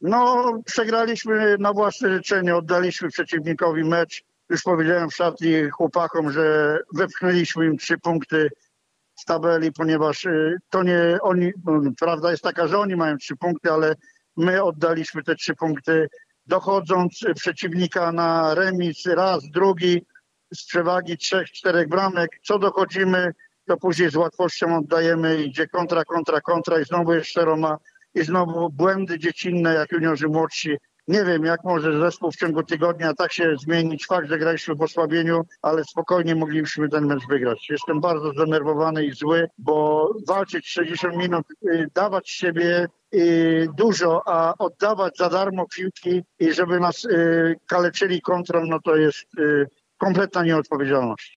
No, przegraliśmy na własne życzenie, oddaliśmy przeciwnikowi mecz. Już powiedziałem w szatni chłopakom, że wepchnęliśmy im 3 punkty z tabeli, ponieważ to nie oni, prawda jest taka, że oni mają 3 punkty, ale my oddaliśmy te 3 punkty, dochodząc przeciwnika na remis raz, drugi, z przewagi 3-4 bramek. Co dochodzimy, to później z łatwością oddajemy, idzie kontra i znowu jest Roma i znowu błędy dziecinne jak juniorzy młodsi. Nie wiem, jak może zespół w ciągu tygodnia tak się zmienić. Fakt, że graliśmy w osłabieniu, ale spokojnie moglibyśmy ten mecz wygrać. Jestem bardzo zdenerwowany i zły, bo walczyć 60 minut, dawać siebie dużo, a oddawać za darmo piłki i żeby nas kaleczyli kontrą, no to jest kompletna nieodpowiedzialność.